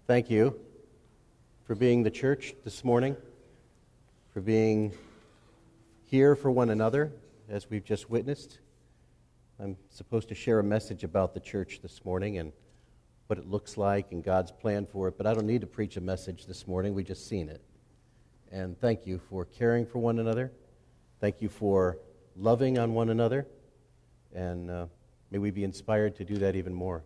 Thank you for being the church this morning, for being here for one another, as we've just witnessed. I'm supposed to share a message about the church this morning and what it looks like and God's plan for it, but I don't need to preach a message this morning. We've just seen it. And thank you for caring for one another. Thank you for loving on one another. And may we be inspired to do that even more.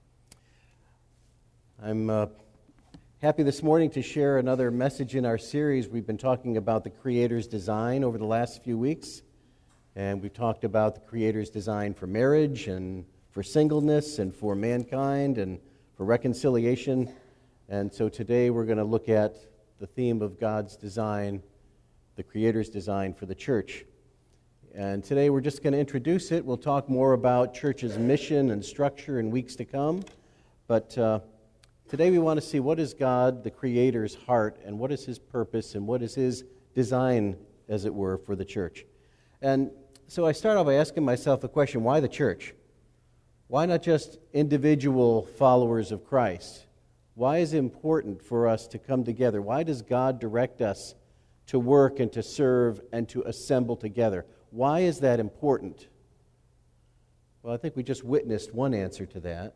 I'm happy this morning to share another message in our series. We've been talking about the Creator's design over the last few weeks. And we've talked about the Creator's design for marriage and for singleness and for mankind and for reconciliation. And so today we're going to look at the theme of God's design, the Creator's design for the church. And today we're just going to introduce it. We'll talk more about church's mission and structure in weeks to come. But today we want to see what is God, the Creator's heart, and what is His purpose, and what is His design, as it were, for the church. And so I start off by asking myself the question, why the church? Why not just individual followers of Christ? Why is it important for us to come together? Why does God direct us to work and to serve and to assemble together? Why is that important? Well, I think we just witnessed one answer to that.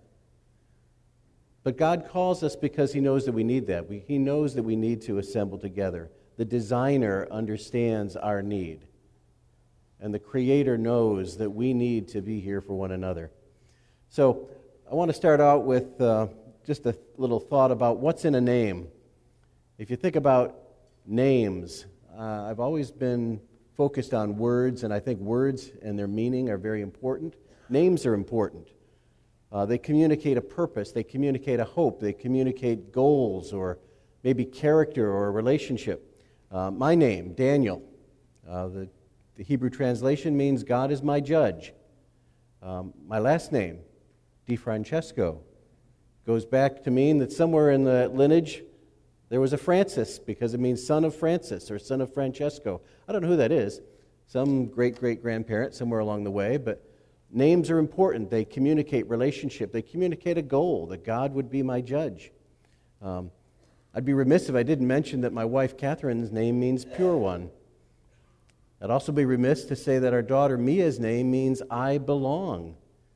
But God calls us because He knows that we need that. He knows that we need to assemble together. The designer understands our need. And the Creator knows that we need to be here for one another. So I want to start out with just a little thought about what's in a name. If you think about names, I've always been focused on words, and I think words and their meaning are very important. Names are important. They communicate a purpose, they communicate a hope, they communicate goals or maybe character or a relationship. My name, Daniel, the Hebrew translation means God is my judge. My last name, DeFrancesco, goes back to mean that somewhere in the lineage there was a Francis, because it means son of Francis or son of Francesco. I don't know who that is. Some great-great-grandparent somewhere along the way, but names are important. They communicate relationship. They communicate a goal, that God would be my judge. I'd be remiss if I didn't mention that my wife Catherine's name means pure one. I'd also be remiss to say that our daughter Mia's name means I belong.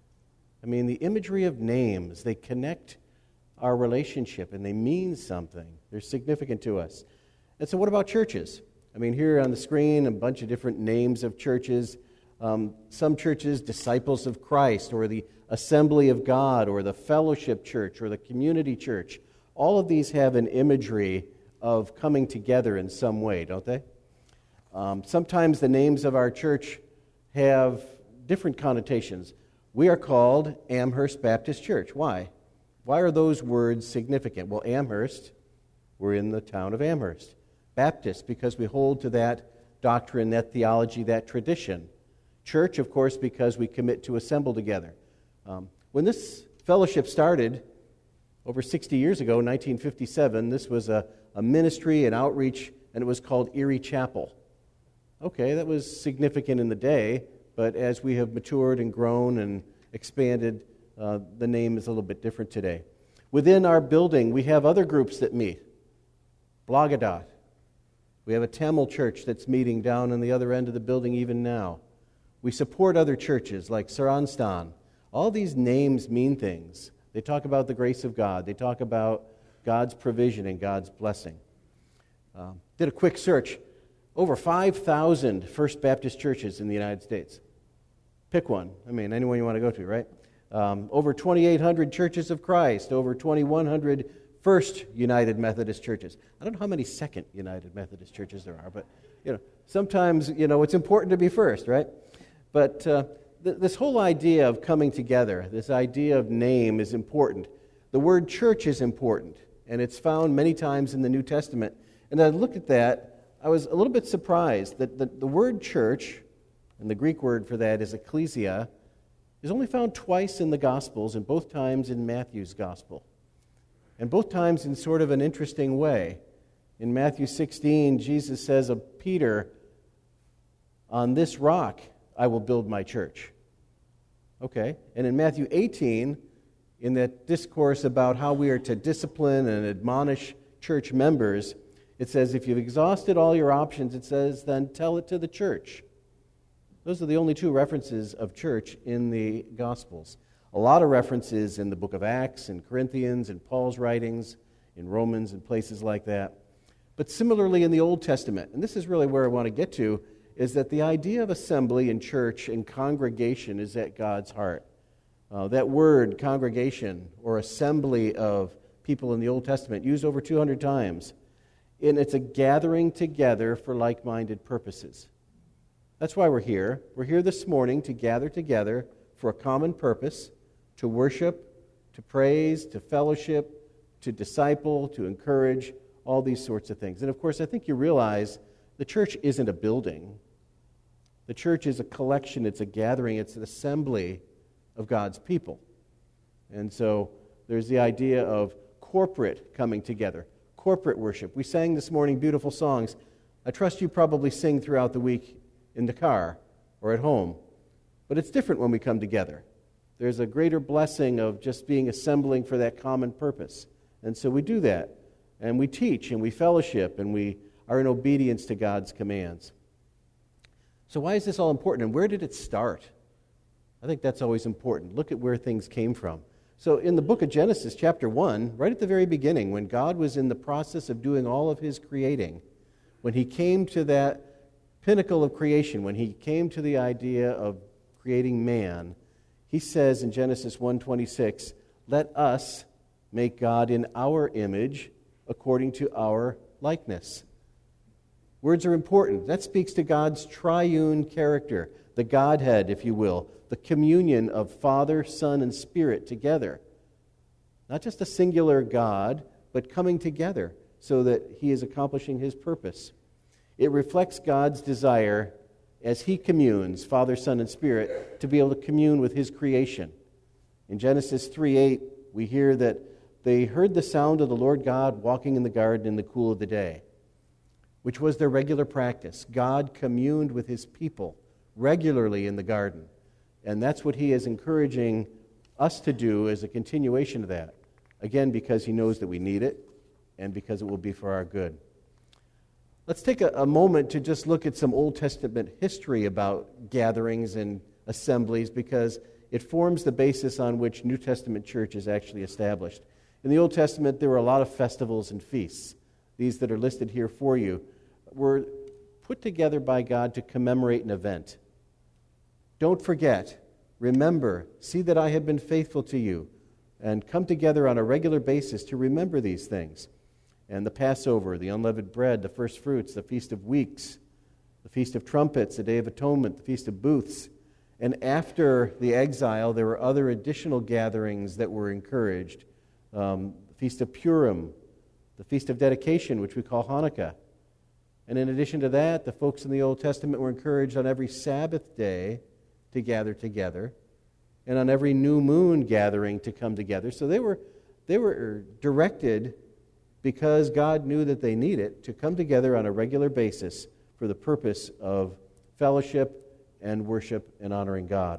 I mean, the imagery of names, they connect our relationship and they mean something. They're significant to us. And so what about churches? I mean, here on the screen, a bunch of different names of churches. Some churches, Disciples of Christ, or the Assembly of God, or the Fellowship Church, or the Community Church. All of these have an imagery of coming together in some way, don't they? Sometimes the names of our church have different connotations. We are called Amherst Baptist Church. Why? Why are those words significant? Well, Amherst, we're in the town of Amherst. Baptist, because we hold to that doctrine, that theology, that tradition. Church, of course, because we commit to assemble together. When this fellowship started over 60 years ago, 1957, this was a ministry and outreach, and it was called Erie Chapel. Okay, that was significant in the day, but as we have matured and grown and expanded, the name is a little bit different today. Within our building, we have other groups that meet. Blagadot. We have a Tamil church that's meeting down on the other end of the building even now. We support other churches like Saranstan. All these names mean things. They talk about the grace of God. They talk about God's provision and God's blessing. Did a quick search. Over 5,000 First Baptist churches in the United States. Pick one. I mean, anyone you want to go to, right? Over 2,800 Churches of Christ. Over 2,100 First United Methodist churches. I don't know how many Second United Methodist churches there are, but sometimes it's important to be first, right? But this whole idea of coming together, this idea of name is important. The word church is important, and it's found many times in the New Testament. And I looked at that. I was a little bit surprised that the word church, and the Greek word for that is ecclesia, is only found twice in the Gospels, and both times in Matthew's Gospel. And both times in sort of an interesting way. In Matthew 16, Jesus says of Peter, "On this rock I will build my church." Okay. And in Matthew 18, in that discourse about how we are to discipline and admonish church members, it says, if you've exhausted all your options, it says, then tell it to the church. Those are the only two references of church in the Gospels. A lot of references in the book of Acts and Corinthians and Paul's writings, in Romans and places like that. But similarly in the Old Testament, and this is really where I want to get to, is that the idea of assembly in church and congregation is at God's heart. That word, congregation, or assembly of people in the Old Testament, used over 200 times. And it's a gathering together for like-minded purposes. That's why we're here. We're here this morning to gather together for a common purpose, to worship, to praise, to fellowship, to disciple, to encourage, all these sorts of things. And of course, I think you realize the church isn't a building. The church is a collection, it's a gathering, it's an assembly of God's people. And so there's the idea of corporate coming together, corporate worship. We sang this morning beautiful songs. I trust you probably sing throughout the week in the car or at home. But it's different when we come together. There's a greater blessing of just being assembling for that common purpose. And so we do that. And we teach and we fellowship and we are in obedience to God's commands. So why is this all important and where did it start? I think that's always important. Look at where things came from. So in the book of Genesis, chapter 1, right at the very beginning, when God was in the process of doing all of his creating, when he came to that pinnacle of creation, when he came to the idea of creating man, he says in Genesis 1:26, let us make God in our image according to our likeness. Words are important. That speaks to God's triune character, the Godhead, if you will, the communion of Father, Son, and Spirit together. Not just a singular God, but coming together so that he is accomplishing his purpose. It reflects God's desire as he communes, Father, Son, and Spirit, to be able to commune with his creation. In Genesis 3:8, we hear that they heard the sound of the Lord God walking in the garden in the cool of the day, which was their regular practice. God communed with his people regularly in the garden. And that's what he is encouraging us to do as a continuation of that. Again, because he knows that we need it and because it will be for our good. Let's take a moment to just look at some Old Testament history about gatherings and assemblies because it forms the basis on which New Testament church is actually established. In the Old Testament, there were a lot of festivals and feasts. These that are listed here for you were put together by God to commemorate an event. Don't forget, remember, see that I have been faithful to you, and come together on a regular basis to remember these things. And the Passover, the unleavened bread, the first fruits, the Feast of Weeks, the Feast of Trumpets, the Day of Atonement, the Feast of Booths. And after the exile, there were other additional gatherings that were encouraged. The Feast of Purim, the Feast of Dedication, which we call Hanukkah. And in addition to that, the folks in the Old Testament were encouraged on every Sabbath day to gather together, and on every new moon gathering to come together. So they were directed, because God knew that they need it, to come together on a regular basis for the purpose of fellowship and worship and honoring God.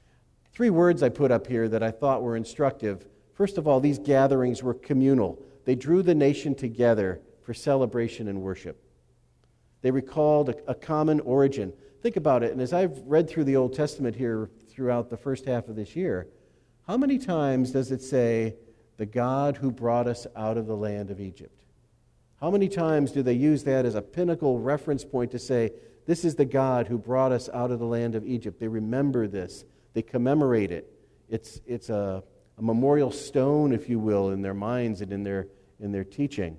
3 words I put up here that I thought were instructive. First of all, these gatherings were communal. They drew the nation together for celebration and worship. They recalled a common origin. Think about it, and as I've read through the Old Testament here throughout the first half of this year, how many times does it say, the God who brought us out of the land of Egypt? How many times do they use that as a pinnacle reference point to say, this is the God who brought us out of the land of Egypt? They remember this. They commemorate it. It's a memorial stone, if you will, in their minds and in their teaching.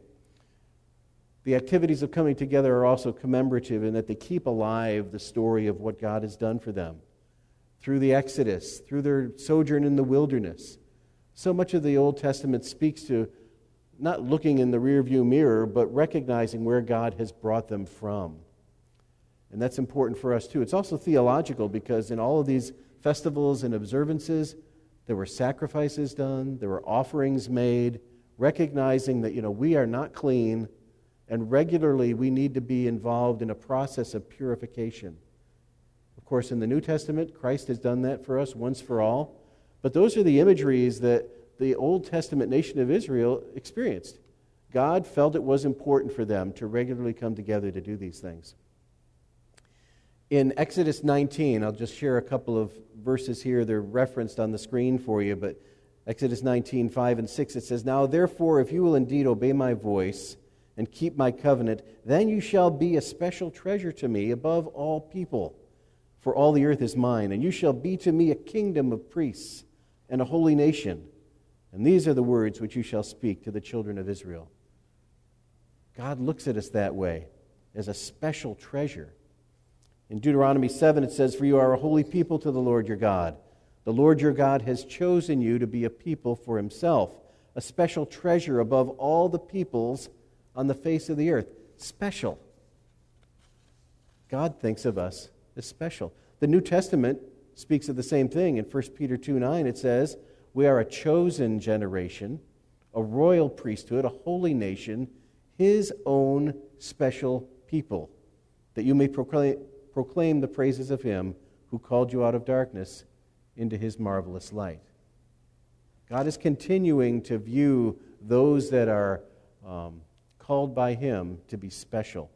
The activities of coming together are also commemorative in that they keep alive the story of what God has done for them through the Exodus, through their sojourn in the wilderness. So much of the Old Testament speaks to not looking in the rearview mirror, but recognizing where God has brought them from. And that's important for us too. It's also theological because in all of these festivals and observances, there were sacrifices done, there were offerings made, recognizing that, we are not clean, and regularly we need to be involved in a process of purification. Of course, in the New Testament, Christ has done that for us once for all. But those are the imageries that the Old Testament nation of Israel experienced. God felt it was important for them to regularly come together to do these things. In Exodus 19, I'll just share a couple of verses here. They're referenced on the screen for you, but Exodus 19, 5 and 6, it says, "Now therefore, if you will indeed obey my voice and keep my covenant, then you shall be a special treasure to me above all people, for all the earth is mine, and you shall be to me a kingdom of priests and a holy nation. And these are the words which you shall speak to the children of Israel." God looks at us that way, as a special treasure. In Deuteronomy 7, it says, "For you are a holy people to the Lord your God. The Lord your God has chosen you to be a people for himself, a special treasure above all the peoples on the face of the earth." Special. God thinks of us as special. The New Testament speaks of the same thing. In 1 Peter 2:9, it says, "We are a chosen generation, a royal priesthood, a holy nation, his own special people, that you may proclaim the praises of him who called you out of darkness into his marvelous light." God is continuing to view those that are called by him to be special.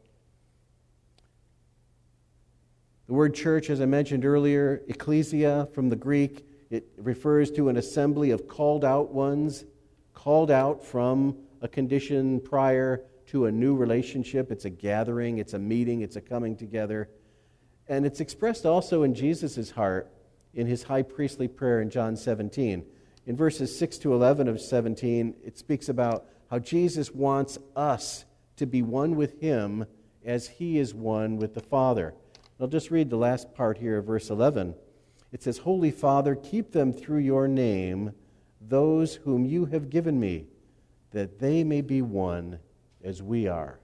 The word church, as I mentioned earlier, ecclesia from the Greek, it refers to an assembly of called out ones, called out from a condition prior to a new relationship. It's a gathering, it's a meeting, it's a coming together. And it's expressed also in Jesus' heart in his high priestly prayer in John 17. In verses 6 to 11 of 17, it speaks about how Jesus wants us to be one with him as he is one with the Father. I'll just read the last part here of verse 11. It says, "Holy Father, keep them through your name, those whom you have given me, that they may be one as we are."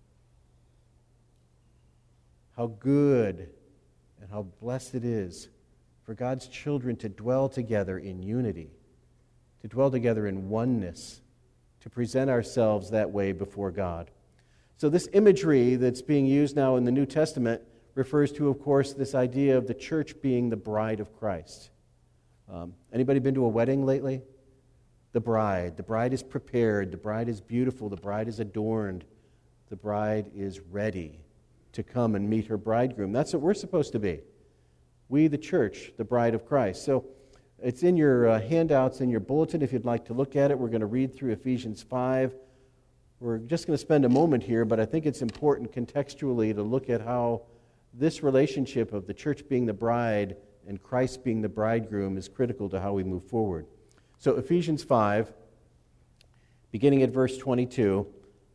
How good and how blessed it is for God's children to dwell together in unity, to dwell together in oneness, to present ourselves that way before God. So this imagery that's being used now in the New Testament refers to, of course, this idea of the church being the bride of Christ. Anybody been to a wedding lately? The bride is prepared, the bride is beautiful, the bride is adorned, the bride is ready to come and meet her bridegroom. That's what we're supposed to be. We, the church, the bride of Christ. So it's in your handouts in your bulletin if you'd like to look at it. We're going to read through Ephesians 5. We're just going to spend a moment here, but I think it's important contextually to look at how this relationship of the church being the bride and Christ being the bridegroom is critical to how we move forward. So Ephesians 5, beginning at verse 22,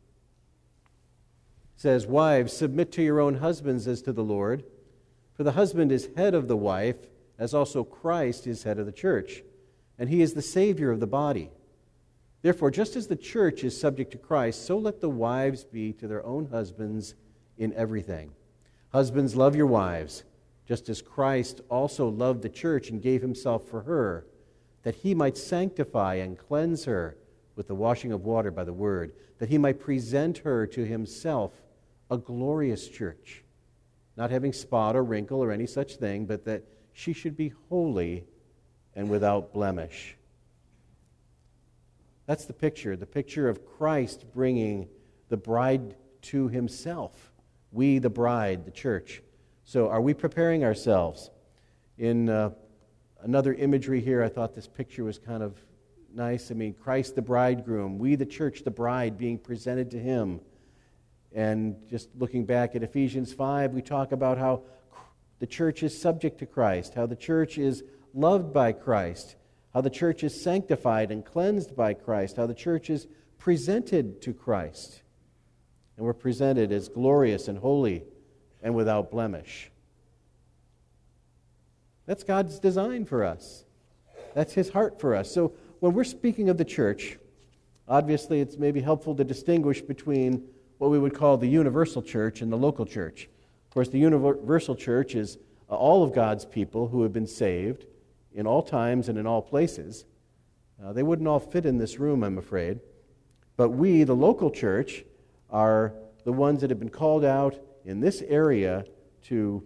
says, "Wives, submit to your own husbands as to the Lord, for the husband is head of the wife, as also Christ is head of the church, and he is the Savior of the body. Therefore, just as the church is subject to Christ, so let the wives be to their own husbands in everything. Husbands, love your wives, just as Christ also loved the church and gave himself for her, that he might sanctify and cleanse her with the washing of water by the word, that he might present her to himself a glorious church, not having spot or wrinkle or any such thing, but that she should be holy and without blemish." That's the picture of Christ bringing the bride to himself. We, the bride, the church. So are we preparing ourselves? In another imagery here, I thought this picture was kind of nice. I mean, Christ the bridegroom, we the church, the bride, being presented to him. And just looking back at Ephesians 5, we talk about how the church is subject to Christ, how the church is loved by Christ, how the church is sanctified and cleansed by Christ, how the church is presented to Christ. And we're presented as glorious and holy and without blemish. That's God's design for us. That's his heart for us. So when we're speaking of the church, obviously it's maybe helpful to distinguish between what we would call the universal church and the local church. Of course, the universal church is all of God's people who have been saved in all times and in all places. They wouldn't all fit in this room, I'm afraid. But we, the local church, are the ones that have been called out in this area to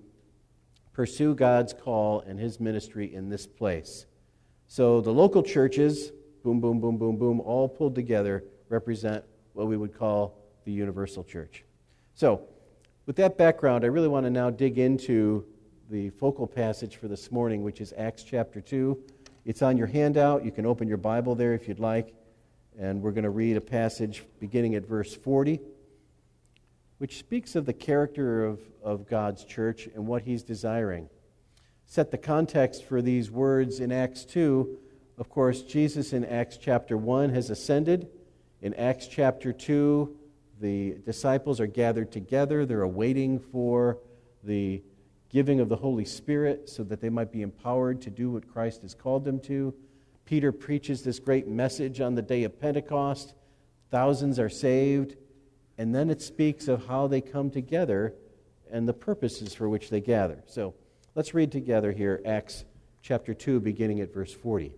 pursue God's call and his ministry in this place. So the local churches boom, boom, boom, boom, boom, all pulled together, represent what we would call the universal church. So, with that background, I really want to now dig into the focal passage for this morning, which is Acts chapter 2. It's on your handout. You can open your Bible there if you'd like. And we're going to read a passage beginning at verse 40, which speaks of the character of God's church and what He's desiring. Set the context for these words in Acts 2. Of course, Jesus in Acts chapter 1 has ascended. In Acts chapter 2, the disciples are gathered together. They're awaiting for the giving of the Holy Spirit so that they might be empowered to do what Christ has called them to. Peter preaches this great message on the day of Pentecost. Thousands are saved. And then it speaks of how they come together and the purposes for which they gather. So let's read together here Acts chapter 2, beginning at verse 40.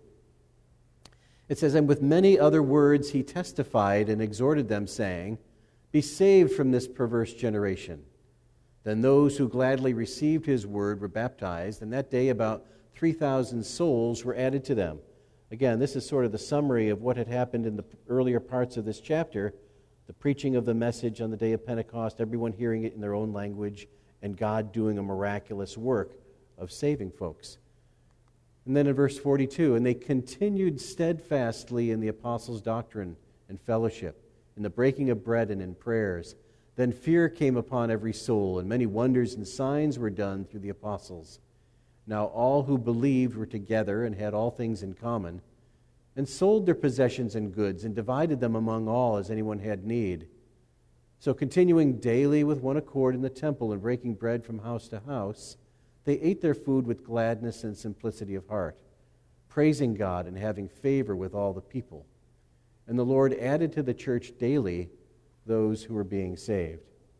It says, "And with many other words he testified and exhorted them, saying, 'Be saved from this perverse generation.' Then those who gladly received his word were baptized, and that day about 3,000 souls were added to them." Again, this is sort of the summary of what had happened in the earlier parts of this chapter. The preaching of the message on the day of Pentecost, everyone hearing it in their own language, and God doing a miraculous work of saving folks. And then in verse 42, "And they continued steadfastly in the apostles' doctrine and fellowship, in the breaking of bread and in prayers. Then fear came upon every soul, and many wonders and signs were done through the apostles. Now all who believed were together and had all things in common, and sold their possessions and goods, and divided them among all as anyone had need. So continuing daily with one accord in the temple and breaking bread from house to house, they ate their food with gladness and simplicity of heart, praising God and having favor with all the people. And the Lord added to the church daily those who were being saved."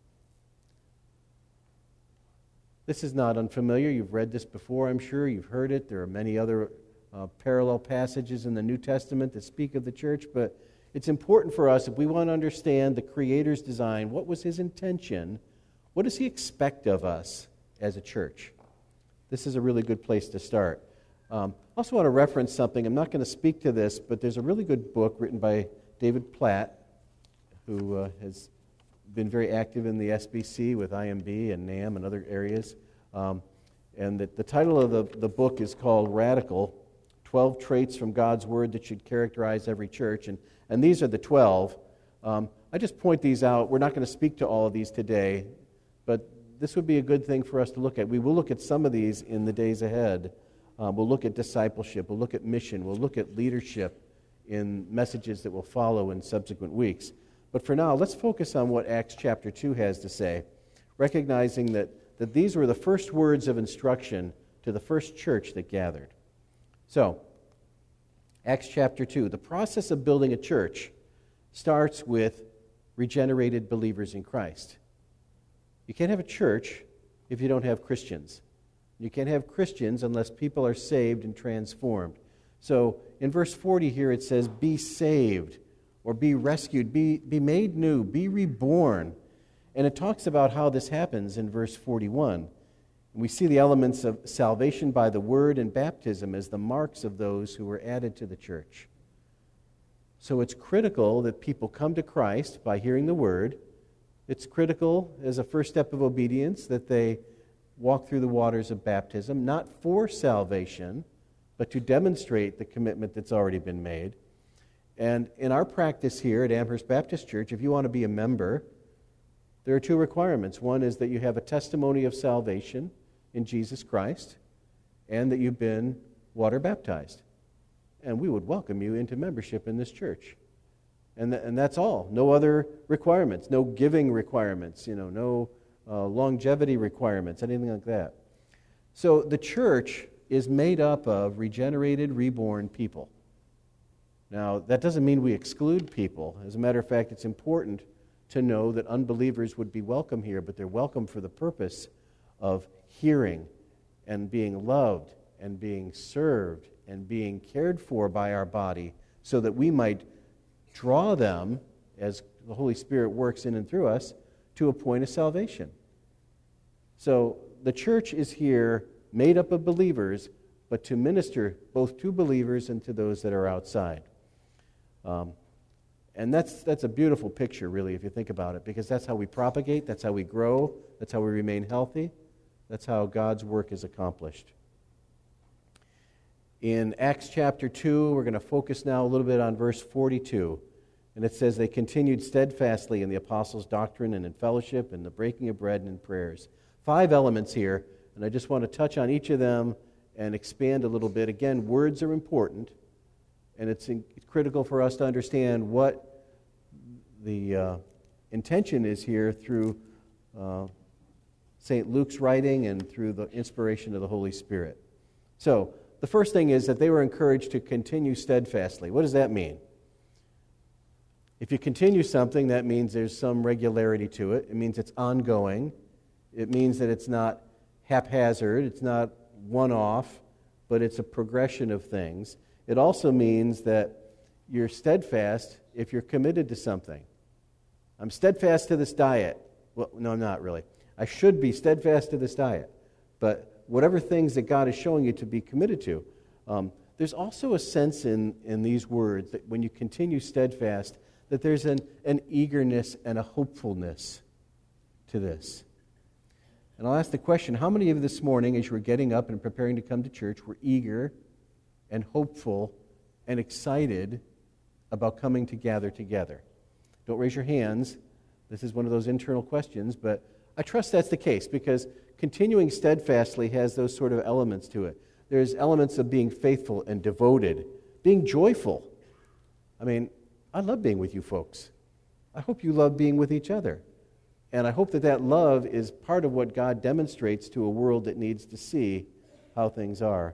This is not unfamiliar. You've read this before, I'm sure. You've heard it. There are many other parallel passages in the New Testament that speak of the church, but it's important for us, if we want to understand the Creator's design, what was His intention, what does He expect of us as a church? This is a really good place to start. I also want to reference something. I'm not going to speak to this, but there's a really good book written by David Platt, who has been very active in the SBC with IMB and NAM and other areas. And the title of the book is called Radical, 12 Traits from God's Word That Should Characterize Every Church. And these are the 12. I just point these out. We're not going to speak to all of these today, but this would be a good thing for us to look at. We will look at some of these in the days ahead. We'll look at discipleship. We'll look at mission. We'll look at leadership in messages that will follow in subsequent weeks. But for now, let's focus on what Acts chapter 2 has to say, recognizing that these were the first words of instruction to the first church that gathered. So, Acts chapter 2, the process of building a church starts with regenerated believers in Christ. You can't have a church if you don't have Christians. You can't have Christians unless people are saved and transformed. So, in verse 40 here it says, "Be saved," or be rescued, be made new, be reborn. And it talks about how this happens in verse 41. And we see the elements of salvation by the word and baptism as the marks of those who were added to the church. So it's critical that people come to Christ by hearing the word. It's critical as a first step of obedience that they walk through the waters of baptism, not for salvation, but to demonstrate the commitment that's already been made. And in our practice here at Amherst Baptist Church, if you want to be a member, there are two requirements. One is that you have a testimony of salvation in Jesus Christ, and that you've been water baptized. And we would welcome you into membership in this church. And that's all. No other requirements, no giving requirements, no longevity requirements, anything like that. So the church is made up of regenerated, reborn people. Now, that doesn't mean we exclude people. As a matter of fact, it's important to know that unbelievers would be welcome here, but they're welcome for the purpose of hearing and being loved and being served and being cared for by our body so that we might draw them, as the Holy Spirit works in and through us, to a point of salvation. So the church is here made up of believers, but to minister both to believers and to those that are outside. And that's a beautiful picture, really, if you think about it, because that's how we propagate, that's how we grow, that's how we remain healthy, that's how God's work is accomplished. In Acts chapter 2, we're going to focus now a little bit on verse 42. And it says, they continued steadfastly in the apostles' doctrine and in fellowship and the breaking of bread and in prayers. 5 elements here, and I just want to touch on each of them and expand a little bit. Again, words are important, and it's critical for us to understand what the intention is here through St. Luke's writing and through the inspiration of the Holy Spirit. So, the first thing is that they were encouraged to continue steadfastly. What does that mean? If you continue something, that means there's some regularity to it. It means it's ongoing. It means that it's not haphazard. It's not one-off, but it's a progression of things. It also means that you're steadfast if you're committed to something. I'm steadfast to this diet. Well, no, I'm not really. I should be steadfast to this diet. But whatever things that God is showing you to be committed to, there's also a sense in these words that when you continue steadfast, that there's an eagerness and a hopefulness to this. And I'll ask the question, how many of you this morning, as you were getting up and preparing to come to church, were eager and hopeful and excited about coming to gather together? Don't raise your hands. This is one of those internal questions, but I trust that's the case because continuing steadfastly has those sort of elements to it. There's elements of being faithful and devoted, being joyful. I mean, I love being with you folks. I hope you love being with each other. And I hope that that love is part of what God demonstrates to a world that needs to see how things are.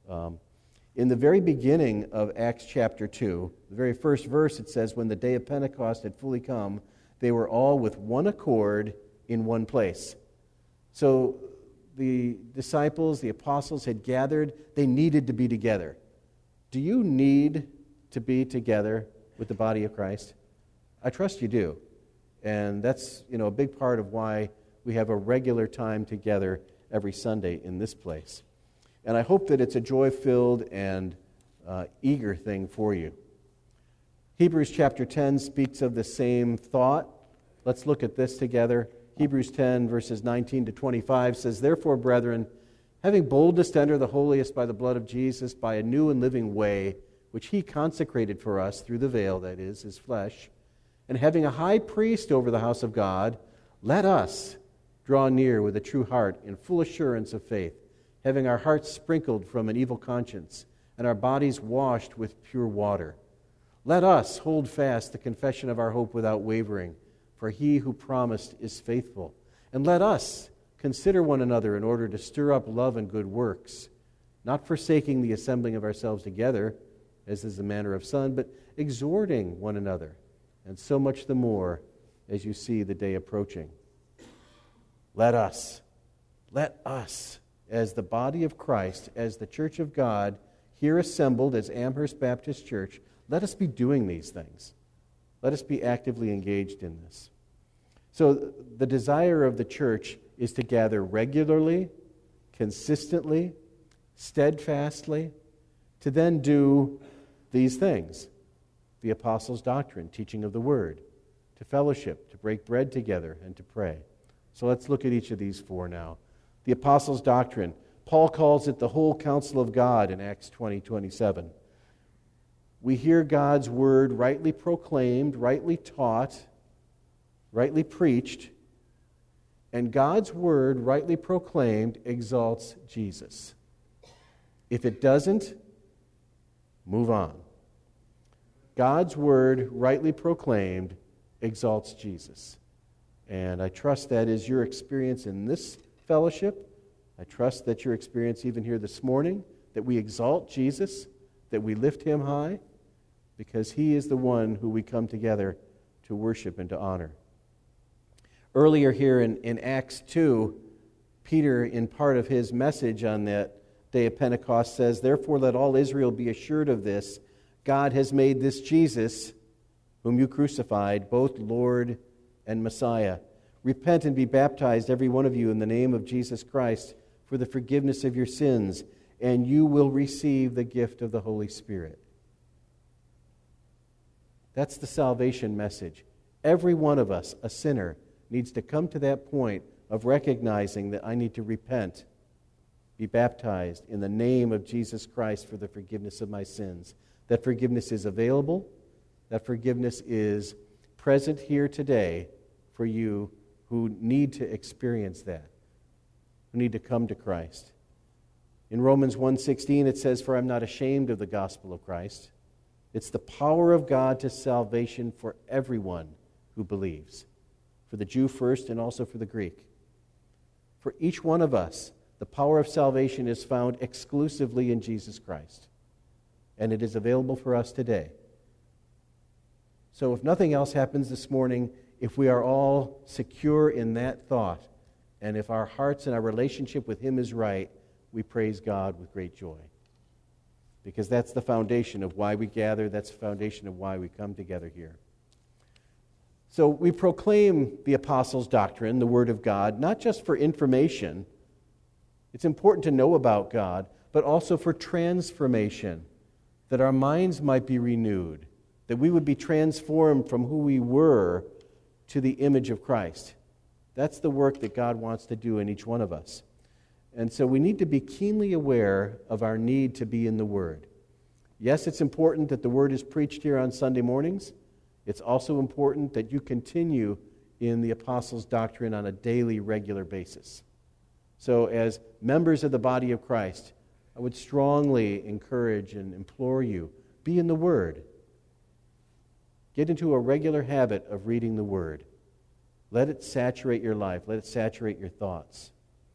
In the very beginning of Acts chapter 2, the very first verse, it says, when the day of Pentecost had fully come, they were all with one accord in one place. So the disciples, the apostles had gathered. They needed to be together. Do you need to be together with the body of Christ? I trust you do. And that's, a big part of why we have a regular time together every Sunday in this place. And I hope that it's a joy-filled and eager thing for you. Hebrews chapter 10 speaks of the same thought. Let's look at this together. Hebrews 10, verses 19 to 25 says, therefore, brethren, having boldness to enter the holiest by the blood of Jesus, by a new and living way, which he consecrated for us through the veil, that is, his flesh, and having a high priest over the house of God, let us draw near with a true heart in full assurance of faith, having our hearts sprinkled from an evil conscience and our bodies washed with pure water. Let us hold fast the confession of our hope without wavering, for he who promised is faithful. And let us consider one another in order to stir up love and good works, not forsaking the assembling of ourselves together, as is the manner of some, but exhorting one another, and so much the more as you see the day approaching. Let us, as the body of Christ, as the church of God, here assembled as Amherst Baptist Church, let us be doing these things. Let us be actively engaged in this. So the desire of the church is to gather regularly, consistently, steadfastly, to then do these things: the apostles' doctrine, teaching of the word, to fellowship, to break bread together, and to pray. So let's look at each of these 4 now. The apostles' doctrine. Paul calls it the whole counsel of God in Acts 20:27. We hear God's word rightly proclaimed, rightly taught, rightly preached, and God's word rightly proclaimed exalts Jesus. If it doesn't, move on. God's word rightly proclaimed exalts Jesus. And I trust that is your experience in this fellowship. I trust that your experience even here this morning, that we exalt Jesus, that we lift him high, because he is the one who we come together to worship and to honor. Earlier here in Acts 2, Peter, in part of his message on that day of Pentecost, says, therefore let all Israel be assured of this, God has made this Jesus, whom you crucified, both Lord and Messiah. Repent and be baptized, every one of you, in the name of Jesus Christ, for the forgiveness of your sins, and you will receive the gift of the Holy Spirit. That's the salvation message. Every one of us, a sinner, needs to come to that point of recognizing that I need to repent, be baptized in the name of Jesus Christ for the forgiveness of my sins. That forgiveness is available. That forgiveness is present here today for you who need to experience that, who need to come to Christ. In Romans 1:16 it says, "For I'm not ashamed of the gospel of Christ. It's the power of God to salvation for everyone who believes, for the Jew first and also for the Greek." For each one of us, the power of salvation is found exclusively in Jesus Christ, and it is available for us today. So if nothing else happens this morning, if we are all secure in that thought, and if our hearts and our relationship with Him is right, we praise God with great joy. Because that's the foundation of why we gather, that's the foundation of why we come together here. So we proclaim the Apostles' doctrine, the Word of God, not just for information. It's important to know about God, but also for transformation, that our minds might be renewed, that we would be transformed from who we were to the image of Christ. That's the work that God wants to do in each one of us. And so we need to be keenly aware of our need to be in the Word. Yes, it's important that the Word is preached here on Sunday mornings. It's also important that you continue in the Apostles' doctrine on a daily, regular basis. So as members of the body of Christ, I would strongly encourage and implore you, be in the Word. Get into a regular habit of reading the Word. Let it saturate your life. Let it saturate your thoughts.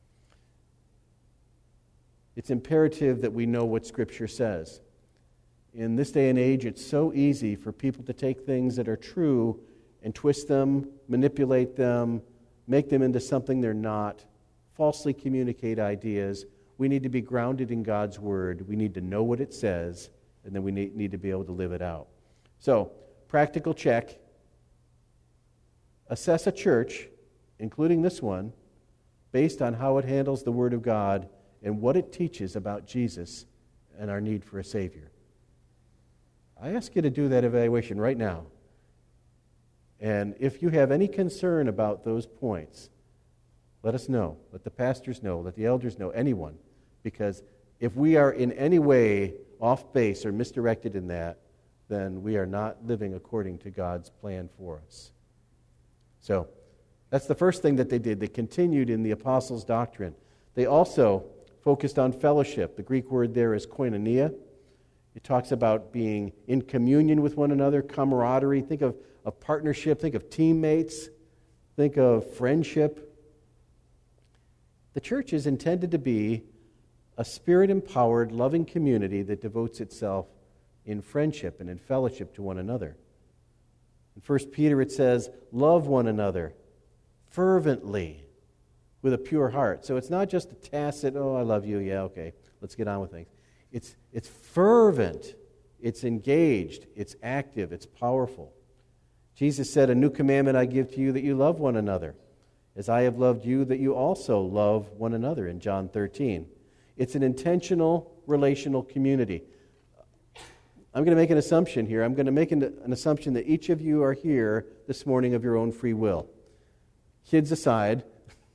It's imperative that we know what Scripture says. In this day and age, it's so easy for people to take things that are true and twist them, manipulate them, make them into something they're not, falsely communicate ideas. We need to be grounded in God's Word. We need to know what it says, and then we need to be able to live it out. So, practical check. Assess a church, including this one, based on how it handles the Word of God and what it teaches about Jesus and our need for a Savior. I ask you to do that evaluation right now. And if you have any concern about those points, let us know. Let the pastors know. Let the elders know. Anyone. Because if we are in any way off base or misdirected in that, then we are not living according to God's plan for us. So, that's the first thing that they did. They continued in the apostles' doctrine. They also focused on fellowship. The Greek word there is koinonia. It talks about being in communion with one another, camaraderie. Think of partnership. Think of teammates. Think of friendship. The church is intended to be a spirit-empowered, loving community that devotes itself in friendship and in fellowship to one another. In 1 Peter it says, love one another fervently with a pure heart. So it's not just a tacit, oh, I love you, yeah, okay, let's get on with things. It's fervent, it's engaged, it's active, it's powerful. Jesus said, a new commandment I give to you, that you love one another, as I have loved you, that you also love one another, in John 13. It's an intentional, relational community. I'm going to make an assumption here. I'm going to make an assumption that each of you are here this morning of your own free will. Kids aside,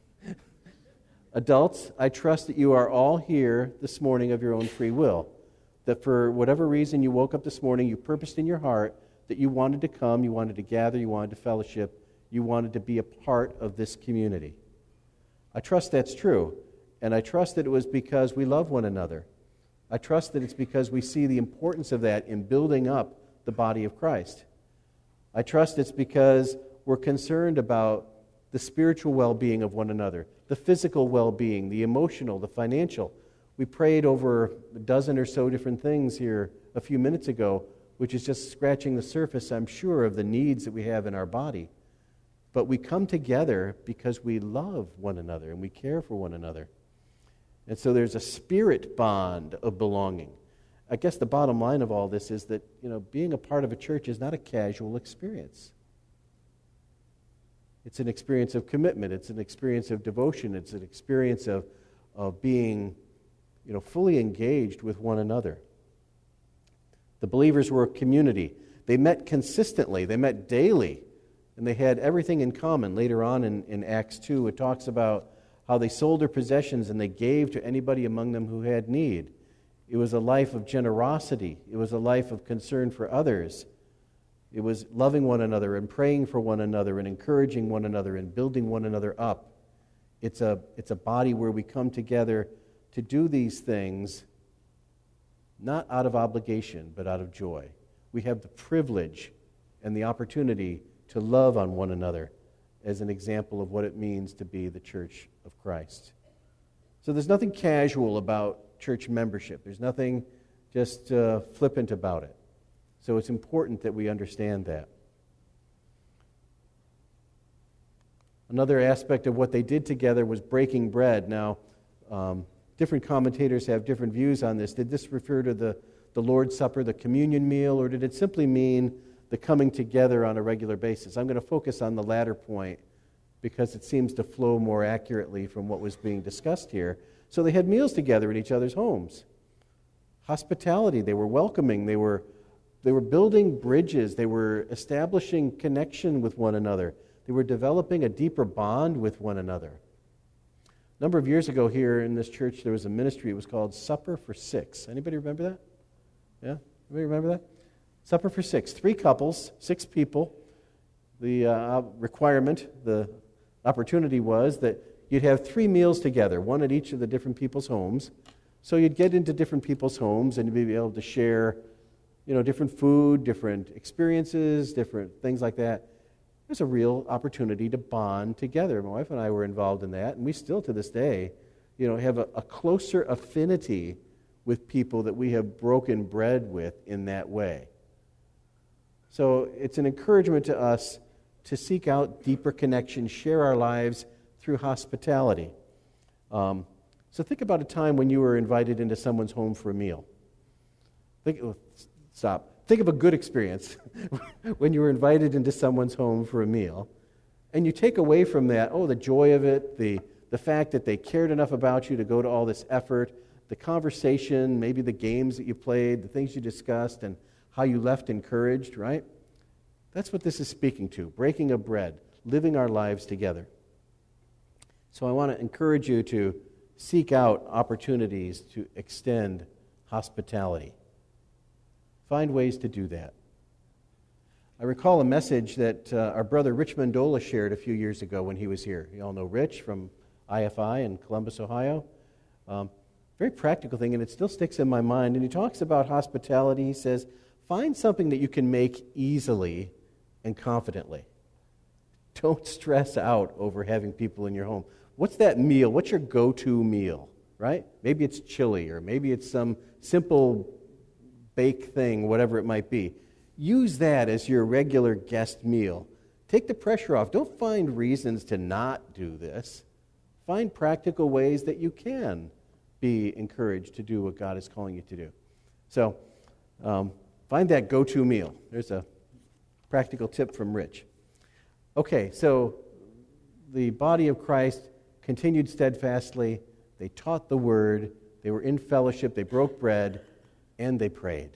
adults, I trust that you are all here this morning of your own free will. That for whatever reason you woke up this morning, you purposed in your heart that you wanted to come, you wanted to gather, you wanted to fellowship, you wanted to be a part of this community. I trust that's true, and I trust that it was because we love one another. I trust that it's because we see the importance of that in building up the body of Christ. I trust it's because we're concerned about the spiritual well-being of one another, the physical well-being, the emotional, the financial. We prayed over a dozen or so different things here a few minutes ago, which is just scratching the surface, I'm sure, of the needs that we have in our body. But we come together because we love one another and we care for one another. And so there's a spirit bond of belonging. I guess the bottom line of all this is that, being a part of a church is not a casual experience. It's an experience of commitment. It's an experience of devotion. It's an experience of being, fully engaged with one another. The believers were a community. They met consistently. They met daily. And they had everything in common. Later on in Acts 2, it talks about how they sold their possessions and they gave to anybody among them who had need. It was a life of generosity. It was a life of concern for others. It was loving one another and praying for one another and encouraging one another and building one another up. It's a body where we come together to do these things not out of obligation, but out of joy. We have the privilege and the opportunity to love on one another as an example of what it means to be the church of Christ. So there's nothing casual about church membership. There's nothing just flippant about it. So it's important that we understand that. Another aspect of what they did together was breaking bread. Now, different commentators have different views on this. Did this refer to the Lord's Supper, the communion meal, or did it simply mean the coming together on a regular basis? I'm going to focus on the latter point because it seems to flow more accurately from what was being discussed here. So they had meals together in each other's homes. Hospitality, they were welcoming, they were building bridges, they were establishing connection with one another. They were developing a deeper bond with one another. A number of years ago here in this church, there was a ministry. It was called Supper for Six. Anybody remember that? Yeah? Anybody remember that? Supper for Six. 3 couples, 6 people. The requirement, the opportunity was that you'd have 3 meals together, one at each of the different people's homes. So you'd get into different people's homes and you'd be able to share, different food, different experiences, different things like that. There's a real opportunity to bond together. My wife and I were involved in that, and we still to this day, have a closer affinity with people that we have broken bread with in that way. So it's an encouragement to us to seek out deeper connection, share our lives through hospitality. So think about a time when you were invited into someone's home for a meal. Think of a good experience when you were invited into someone's home for a meal, and you take away from that, the joy of it, the fact that they cared enough about you to go to all this effort, the conversation, maybe the games that you played, the things you discussed, and how you left encouraged, right? That's what this is speaking to, breaking of bread, living our lives together. So I want to encourage you to seek out opportunities to extend hospitality. Find ways to do that. I recall a message that our brother Rich Mandola shared a few years ago when he was here. You all know Rich from IFI in Columbus, Ohio. Very practical thing, and it still sticks in my mind. And he talks about hospitality. He says, find something that you can make easily and confidently. Don't stress out over having people in your home. What's that meal? What's your go-to meal, right? Maybe it's chili, or maybe it's some simple bake thing, whatever it might be. Use that as your regular guest meal. Take the pressure off. Don't find reasons to not do this. Find practical ways that you can be encouraged to do what God is calling you to do. So, find that go-to meal. There's a practical tip from Rich. Okay, so the body of Christ continued steadfastly. They taught the word. They were in fellowship. They broke bread. And they prayed.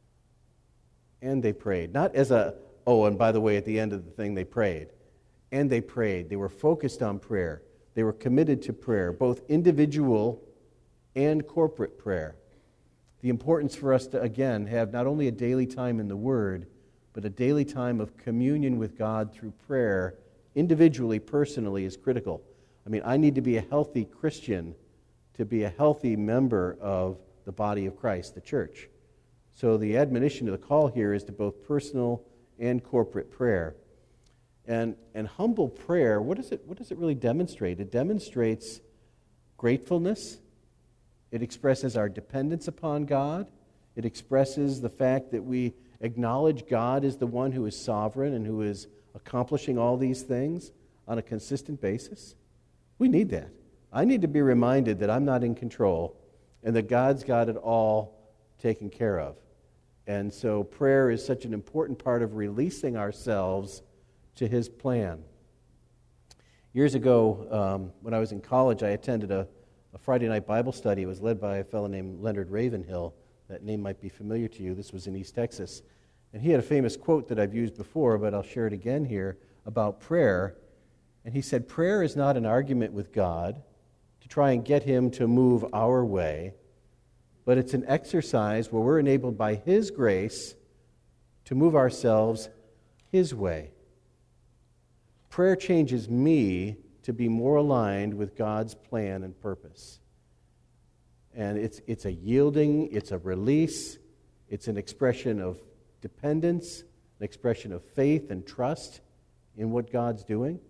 And they prayed. Not as and by the way, at the end of the thing, they prayed. And they prayed. They were focused on prayer. They were committed to prayer, both individual and corporate prayer. The importance for us to, again, have not only a daily time in the Word, but a daily time of communion with God through prayer, individually, personally, is critical. I need to be a healthy Christian to be a healthy member of the body of Christ, the church. So the admonition to the call here is to both personal and corporate prayer. And humble prayer, what does it really demonstrate? It demonstrates gratefulness. It expresses our dependence upon God. It expresses the fact that we acknowledge God is the one who is sovereign and who is accomplishing all these things on a consistent basis. We need that. I need to be reminded that I'm not in control and that God's got it all taken care of. And so prayer is such an important part of releasing ourselves to His plan. Years ago, when I was in college, I attended a Friday night Bible study. It was led by a fellow named Leonard Ravenhill. That name might be familiar to you. This was in East Texas. And he had a famous quote that I've used before, but I'll share it again here, about prayer. And he said, prayer is not an argument with God to try and get him to move our way, but it's an exercise where we're enabled by his grace to move ourselves his way. Prayer changes me to be more aligned with God's plan and purpose. And it's a yielding, it's a release, it's an expression of dependence, an expression of faith and trust in what God's doing.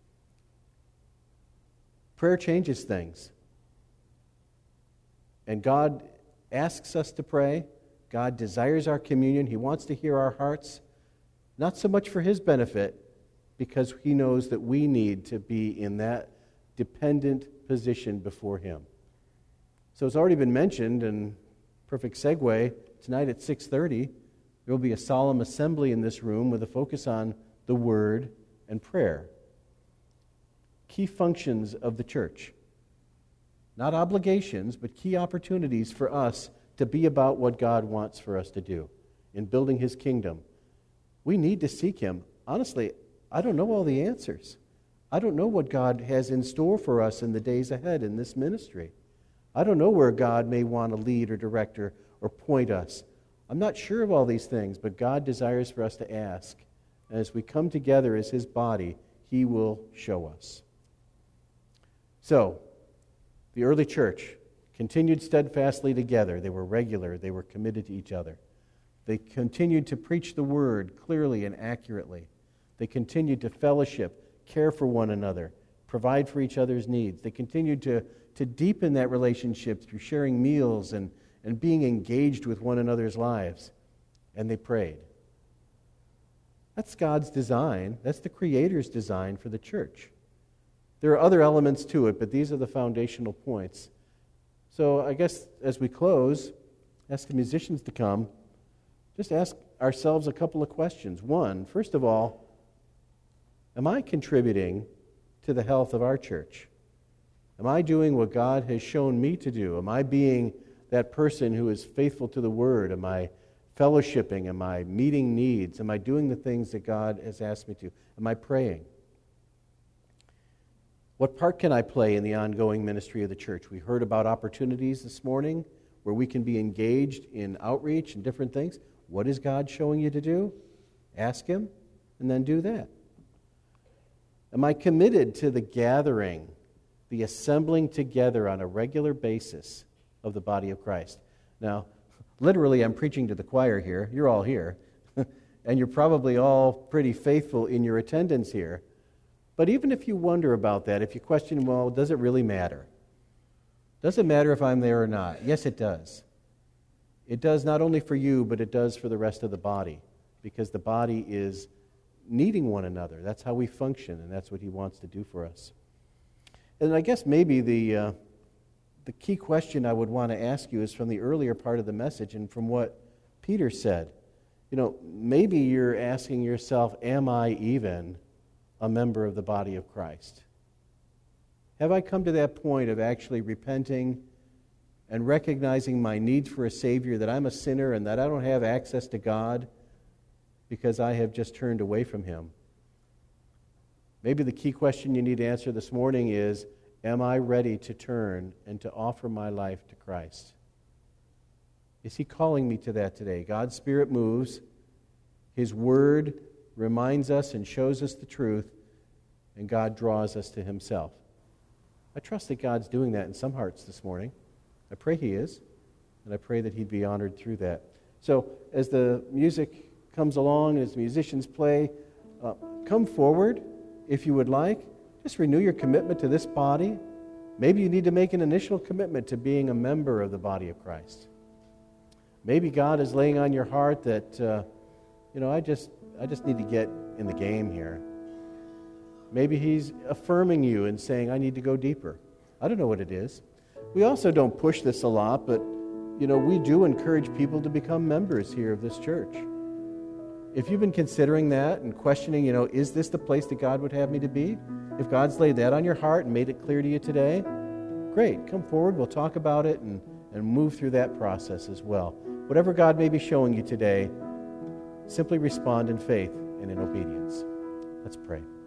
Prayer changes things. And God asks us to pray. God desires our communion. He wants to hear our hearts, not so much for his benefit, because he knows that we need to be in that dependent position before him. So it's already been mentioned, and perfect segue, tonight at 6:30, there will be a solemn assembly in this room with a focus on the Word and prayer. Key functions of the church. Not obligations, but key opportunities for us to be about what God wants for us to do in building his kingdom. We need to seek him. Honestly, I don't know all the answers. I don't know what God has in store for us in the days ahead in this ministry. I don't know where God may want to lead or direct or point us. I'm not sure of all these things, but God desires for us to ask. And as we come together as his body, he will show us. So, the early church continued steadfastly together. They were regular. They were committed to each other. They continued to preach the word clearly and accurately. They continued to fellowship, care for one another, provide for each other's needs. They continued to deepen that relationship through sharing meals and being engaged with one another's lives. And they prayed. That's God's design. That's the Creator's design for the church. There are other elements to it, but these are the foundational points. So I guess as we close, ask the musicians to come. Just ask ourselves a couple of questions. One, first of all, am I contributing to the health of our church? Am I doing what God has shown me to do? Am I being that person who is faithful to the Word? Am I fellowshipping? Am I meeting needs? Am I doing the things that God has asked me to? Am I praying? What part can I play in the ongoing ministry of the church? We heard about opportunities this morning where we can be engaged in outreach and different things. What is God showing you to do? Ask him, and then do that. Am I committed to the gathering, the assembling together on a regular basis of the body of Christ? Now, literally, I'm preaching to the choir here. You're all here. And you're probably all pretty faithful in your attendance here. But even if you wonder about that, if you question, well, does it really matter? Does it matter if I'm there or not? Yes, it does. It does not only for you, but it does for the rest of the body, because the body is needing one another. That's how we function, and that's what he wants to do for us. And I guess maybe the key question I would want to ask you is from the earlier part of the message and from what Peter said. You know, maybe you're asking yourself, am I even a member of the body of Christ? Have I come to that point of actually repenting and recognizing my need for a Savior, that I'm a sinner and that I don't have access to God because I have just turned away from him? Maybe the key question you need to answer this morning is, am I ready to turn and to offer my life to Christ? Is he calling me to that today? God's Spirit moves. His Word reminds us and shows us the truth, and God draws us to himself. I trust that God's doing that in some hearts this morning. I pray he is, and I pray that he'd be honored through that. So as the music comes along, as musicians play, come forward if you would like. Just renew your commitment to this body. Maybe you need to make an initial commitment to being a member of the body of Christ. Maybe God is laying on your heart that, I just need to get in the game here. Maybe he's affirming you and saying, I need to go deeper. I don't know what it is. We also don't push this a lot, but, we do encourage people to become members here of this church. If you've been considering that and questioning, is this the place that God would have me to be? If God's laid that on your heart and made it clear to you today, great. Come forward. We'll talk about it and move through that process as well. Whatever God may be showing you today, simply respond in faith and in obedience. Let's pray.